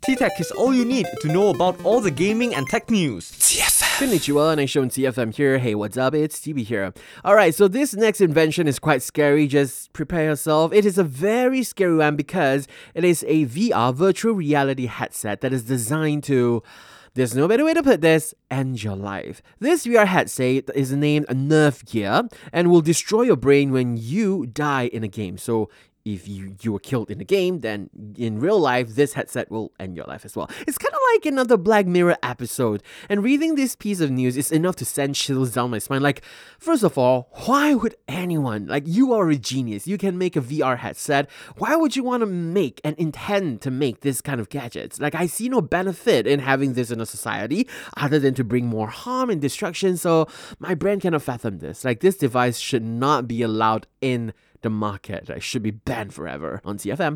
T-Tech is all you need to know about all the gaming and tech news. Konnichiwa, nice show on TFM here. Hey, what's up? It's TB here. Alright, so this next invention is quite scary. Just prepare yourself. It is a very scary one because it is a VR virtual reality headset that is designed to, there's no better way to put this, end your life. This VR headset is named Nerve Gear and will destroy your brain when you die in a game. So if you were killed in the game, then in real life, this headset will end your life as well. It's kind of like another Black Mirror episode. And reading this piece of news is enough to send chills down my spine. Like, first of all, why would anyone, like, you are a genius, you can make a VR headset. Why would you want to make and intend to make this kind of gadgets? Like, I see no benefit in having this in a society other than to bring more harm and destruction. So my brain cannot fathom this. Like, this device should not be allowed in the market. It should be banned forever on TFM.